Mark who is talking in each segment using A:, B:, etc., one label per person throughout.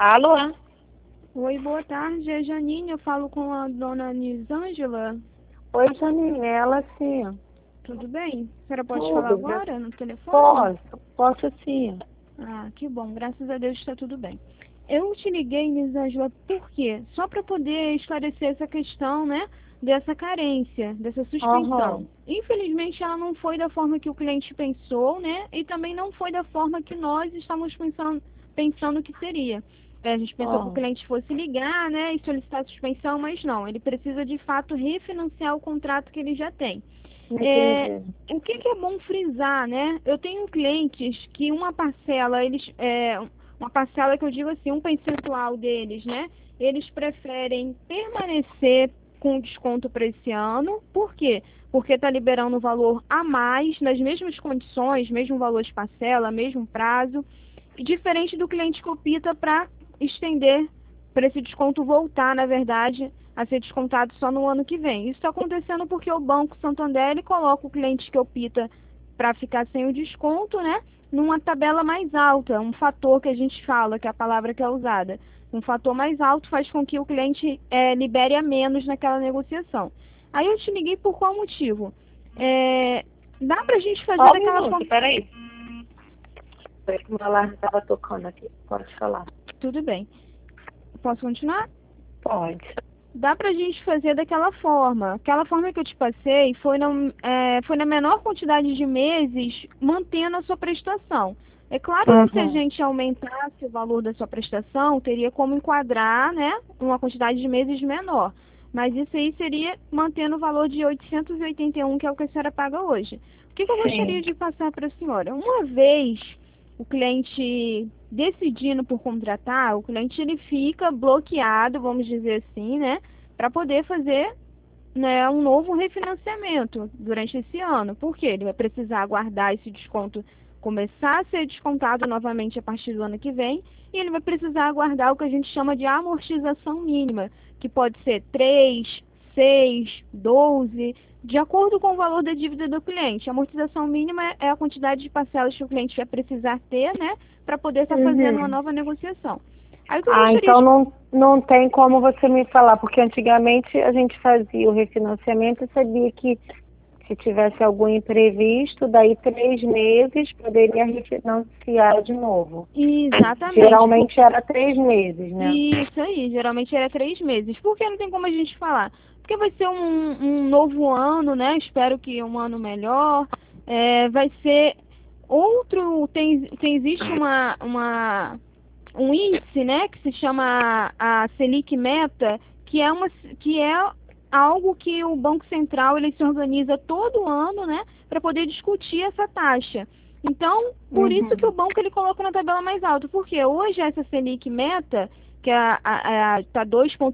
A: Alô?
B: Oi, boa tarde, é Janine, eu falo com a dona Nisângela.
A: Oi, Janine, ela sim.
B: Tudo bem? A senhora pode falar
A: Tudo,
B: agora no telefone?
A: posso sim.
B: Ah, que bom, graças a Deus está tudo bem. Eu te liguei, Nisângela, por quê? Só para poder esclarecer essa questão, né, dessa carência, dessa
A: Aham.
B: suspensão. Infelizmente, ela não foi da forma que o cliente pensou, né, e também não foi da forma que nós estamos pensando que seria. A gente pensou que o
A: Ah,
B: cliente fosse ligar, né, e solicitar suspensão, mas não, ele precisa de fato refinanciar o contrato que ele já tem. É,
A: entendi.
B: o que é bom frisar, né? Eu tenho clientes que uma parcela, uma parcela que eu digo assim, um percentual deles, né? Eles preferem permanecer com desconto para esse ano. Por quê? Porque está liberando o valor a mais, nas mesmas condições, mesmo valor de parcela, mesmo prazo, e diferente do cliente que opta para estender, para esse desconto voltar, na verdade, a ser descontado só no ano que vem. Isso está acontecendo porque o Banco Santander ele coloca o cliente que opta para ficar sem o desconto, né, numa tabela mais alta, um fator que a gente fala, que é a palavra que é usada. Um fator mais alto faz com que o cliente libere a menos naquela negociação. Aí eu te liguei por qual motivo? Dá para a gente
A: Só
B: fazer
A: um
B: daquela
A: minuto,
B: forma.
A: peraí. Foi que o meu alarme estava tocando aqui. Pode falar.
B: Tudo bem. Posso continuar?
A: Pode.
B: Dá pra gente fazer daquela forma. Aquela forma que eu te passei foi na menor quantidade de meses, mantendo a sua prestação. É claro que se a
A: Uhum.
B: gente aumentasse o valor da sua prestação, teria como enquadrar, né, uma quantidade de meses menor. Mas isso aí seria mantendo o valor de 881, que é o que a senhora paga hoje. O que eu gostaria
A: Sim.
B: de passar para a senhora? Uma vez o cliente decidindo por contratar, o cliente ele fica bloqueado, vamos dizer assim, né, para poder fazer, né, um novo refinanciamento durante esse ano. Por quê? Ele vai precisar aguardar esse desconto começar a ser descontado novamente a partir do ano que vem, e ele vai precisar aguardar o que a gente chama de amortização mínima, que pode ser 3, 6, 12, de acordo com o valor da dívida do cliente. A amortização mínima é a quantidade de parcelas que o cliente vai precisar ter, né, para poder estar fazendo uma
A: Uhum.
B: nova negociação. Aí o que eu
A: Ah,
B: gostaria
A: então
B: de...
A: não tem como você me falar, porque antigamente a gente fazia o refinanciamento e sabia que se tivesse algum imprevisto, daí 3 meses poderia refinanciar de novo.
B: Exatamente.
A: Geralmente era 3 meses, né?
B: Isso aí, geralmente era 3 meses. Por que não tem como a gente falar? Porque vai ser um novo ano, né? Espero que um ano melhor. Vai ser outro. Existe um índice, né? Que se chama a Selic Meta, que é algo que o Banco Central ele se organiza todo ano, né? Para poder discutir essa taxa. Então, por isso que o
A: Uhum.
B: banco ele coloca na tabela mais alta. Porque hoje essa Selic Meta que está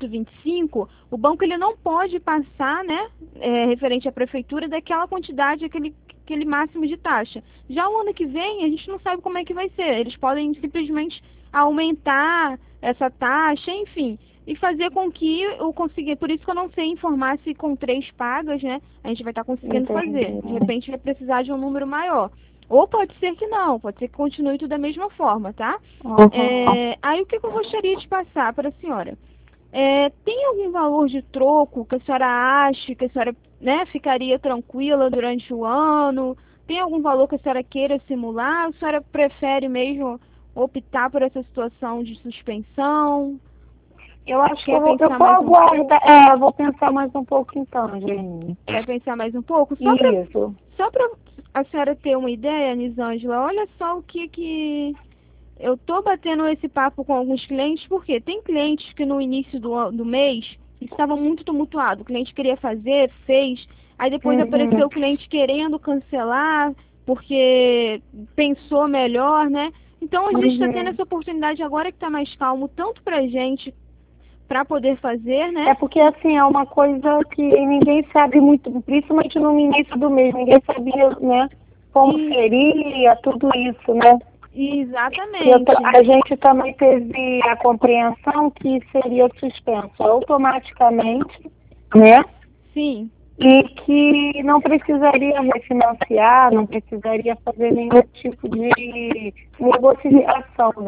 B: 2,25, o banco ele não pode passar, né, referente à prefeitura, daquela quantidade, aquele máximo de taxa. Já o ano que vem, a gente não sabe como é que vai ser. Eles podem simplesmente aumentar essa taxa, enfim, e fazer com que eu consiga. Por isso que eu não sei informar se com 3 pagas, né, a gente vai estar conseguindo fazer.
A: Entendi.
B: De repente vai precisar de um número maior. Ou pode ser que não, pode ser que continue tudo da mesma forma, tá?
A: Uhum.
B: Aí o que eu gostaria de passar para a senhora? Tem algum valor de troco que a senhora acha que a senhora, né, ficaria tranquila durante o ano? Tem algum valor que a senhora queira simular? A senhora prefere mesmo optar por essa situação de suspensão?
A: Eu acho que
B: Quer
A: eu
B: pensar
A: vou
B: mais um pouco?
A: aguardar. Eu vou pensar mais um pouco então, Jenny.
B: Quer pensar mais um pouco?
A: Isso.
B: Só para a senhora ter uma ideia, Nisângela, olha só o que eu tô batendo esse papo com alguns clientes, porque tem clientes que no início do mês estava muito tumultuado. O cliente queria fazer, fez, aí depois apareceu
A: Uhum.
B: o cliente querendo cancelar, porque pensou melhor, né? Então a gente está tendo
A: Uhum.
B: essa oportunidade agora que está mais calmo, tanto pra gente, para poder fazer, né?
A: É porque assim, é uma coisa que ninguém sabe muito, principalmente no início do mês, ninguém sabia, né, como
B: E
A: seria tudo isso, né?
B: exatamente.
A: A gente também teve a compreensão que seria suspenso automaticamente, né?
B: Sim.
A: E que não precisaria refinanciar, não precisaria fazer nenhum tipo de negociação, né?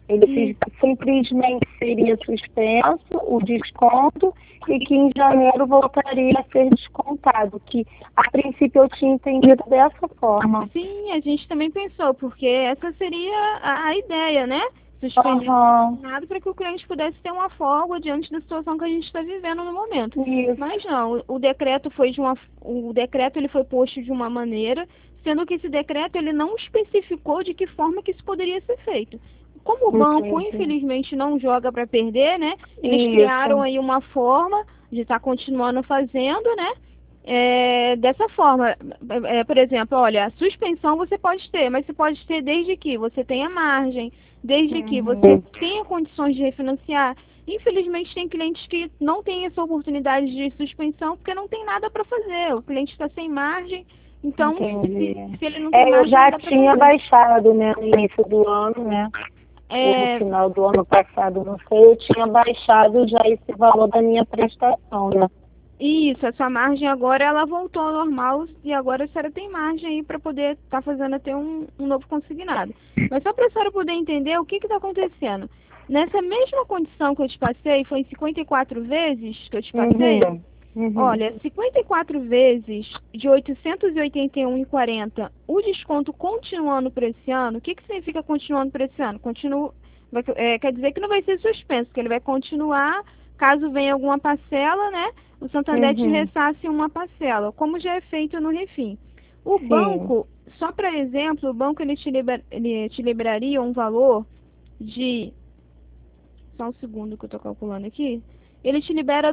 A: Simplesmente seria suspenso o desconto e que em janeiro voltaria a ser descontado, que a princípio eu tinha entendido dessa forma.
B: Sim, a gente também pensou, porque essa seria a ideia, né? Suspender nada para que o cliente pudesse ter uma folga diante da situação que a gente está vivendo no momento.
A: Isso.
B: Mas não, o decreto ele foi posto de uma maneira, sendo que esse decreto ele não especificou de que forma que isso poderia ser feito. Como o banco, infelizmente, não joga para perder, né? Eles criaram aí uma forma de estar continuando fazendo, né? Dessa forma, por exemplo, olha, a suspensão você pode ter, mas você pode ter desde que você tenha margem, desde que você tenha condições de refinanciar. Infelizmente, tem clientes que não têm essa oportunidade de suspensão porque não tem nada para fazer. O cliente está sem margem, então, se ele não tem margem...
A: Eu já tinha baixado, né, no início do ano, né? Ou no final do ano passado, não sei, eu tinha baixado já esse valor da minha prestação, né?
B: Isso, a sua margem agora ela voltou ao normal e agora a senhora tem margem aí para poder estar fazendo até um novo consignado. Mas só para a senhora poder entender o que está acontecendo. Nessa mesma condição que eu te passei, foi em 54 vezes que eu te passei? Olha, 54 vezes de 881,40, o desconto continuando para esse ano, o que significa continuando para esse ano? Quer dizer que não vai ser suspenso, que ele vai continuar, caso venha alguma parcela, né? O Santander te ressasse uma parcela, como já é feito no Refim. O banco, só para exemplo, o banco ele te liberaria um valor de... Só um segundo que eu estou calculando aqui. Ele te libera R$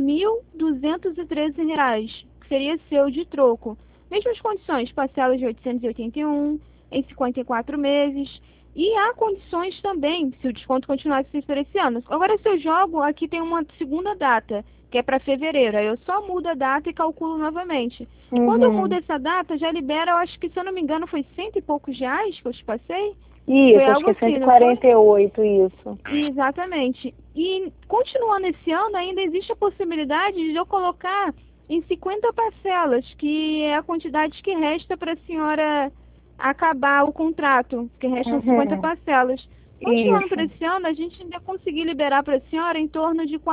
B: 2.213, que seria seu de troco. Mesmas condições, parcelas de 881 em 54 meses. E há condições também, se o desconto continuasse por esse ano. Agora, se eu jogo, aqui tem uma segunda data, que é para fevereiro. Aí eu só mudo a data e calculo novamente. Quando eu mudo essa data, já libera, eu acho que, se eu não me engano, foi R$100 e poucos reais que eu te passei.
A: Isso, acho que é 148, isso.
B: Exatamente. E continuando esse ano, ainda existe a possibilidade de eu colocar em 50 parcelas, que é a quantidade que resta para a senhora acabar o contrato, que restam 50 parcelas. Continuando para esse ano, a gente ainda conseguir liberar para a senhora em torno de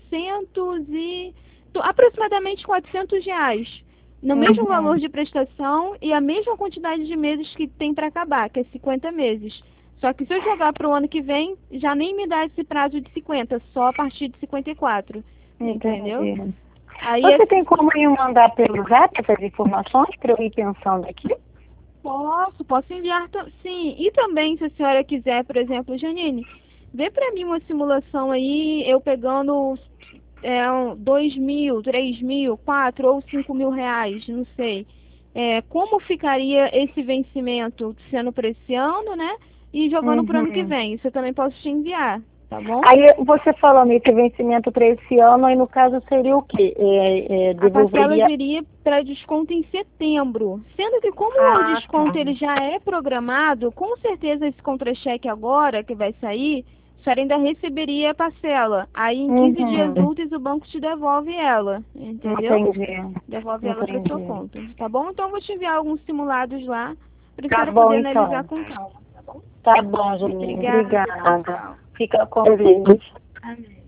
B: aproximadamente 400 reais. No mesmo valor de prestação e a mesma quantidade de meses que tem para acabar, que é 50 meses. Só que se eu jogar para o ano que vem, já nem me dá esse prazo de 50, só a partir de 54. Entendeu? Aí
A: você tem como me mandar pelo Zap essas informações para eu ir pensando aqui?
B: Posso enviar, sim. E também, se a senhora quiser, por exemplo, Janine, vê para mim uma simulação aí, eu pegando 2.000, 3.000, 4 ou 5.000 reais, não sei. Como ficaria esse vencimento sendo para esse ano, né? E jogando para o ano que vem. Isso eu também posso te enviar, tá bom?
A: Aí você falando esse vencimento para esse ano, aí no caso seria o quê?
B: A parcela viria para desconto em setembro. Sendo que como o desconto ele já é programado, com certeza esse contra-cheque agora que vai sair, a senhora ainda receberia a parcela. Aí em 15 dias úteis o banco te devolve ela, entendeu? Devolve ela para sua conta, tá bom? Então eu vou te enviar alguns simulados lá para a senhora poder analisar com calma, tá bom?
A: Tá bom, Janine. Obrigada. Fica com Deus.
B: Amém.